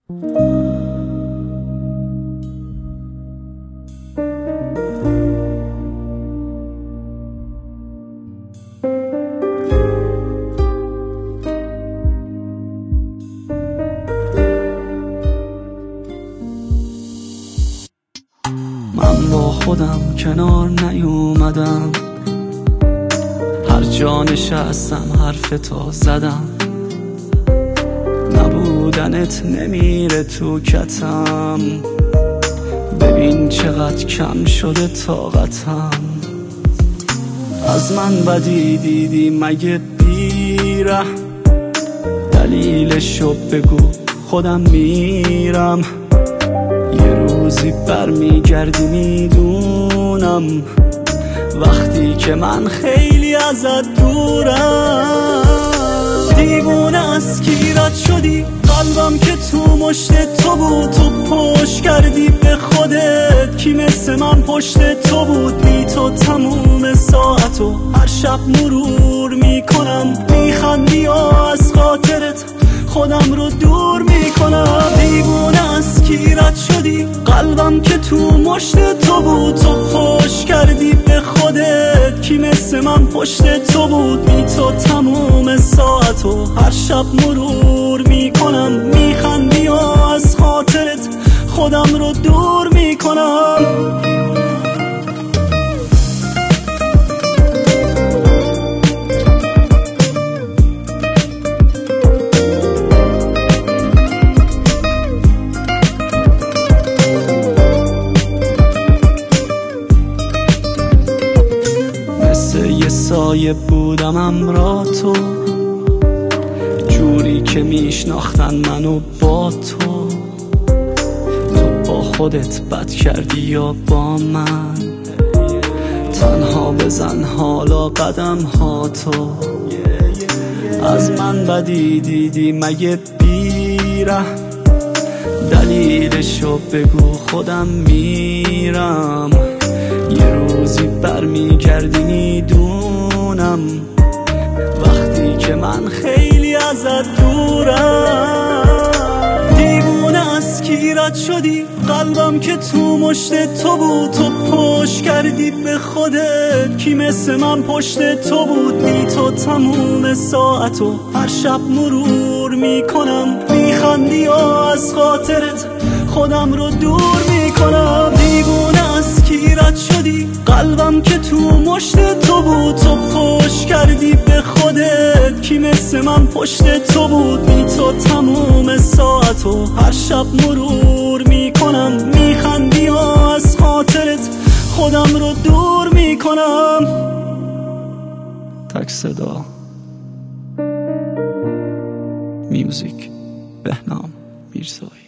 من با خودم کنار نیومدم، هر جا نشستم حرف تو زدم. نبودنت نمیره تو کتم، ببین چقدر کم شده طاقتم. از من بدی دیدی مگه بیره؟ دلیلشو بگو خودم میرم. یه روزی برمیگردی میدونم، وقتی که من خیلی ازت دورم. دیوونه از کی رد شدی؟ قلبم که تو مشت تو بود، تو پشت کردی به خودت. کی مثل من پشت تو بود؟ بی تو تموم ساعتو هر شب مرور میکنم. میخندی و از خاطرت خودم رو دور میکنم. دیوونه از کی رد شدی؟ قلبم که تو مشت تو بود، تو پشت کردی به خودت. کی مثل من پشت تو بود؟ بی تو تموم ساعتو هر شب مرور میکنم. میخندی و از خاطرت خودم رو دور میکنم. یه سایه بودم امرا تو، جوری که میشناختن منو با تو. تو با خودت بد کردی یا با من؟ تنها بزن حالا قدم ها تو. از من بدی دیدی مگه بیره؟ دلیلشو بگو خودم میرم. یه روزی برمیگردی میدونم، وقتی که من خیلی ازت دورم. دیوونه از کی رد شدی؟ قلبم که تو مشت تو بود، تو پشت کردی به خودت. کی مثل من پشت تو بود؟ بی تو تموم ساعتو هر شب مرور میکنم. میخندی و از خاطرت خودم رو دور میکنم. دیوونه از کی رد شدی؟ قلبم که تو مشت تو بود، تو پشت کردی به خودت. کی مثل من پشت تو بود؟ بی تو تموم ساعتو هر شب مرور میکنم. میخندی و از خاطرت خودم رو دور میکنم. تک صدا میوزیک بهنام میرزایی.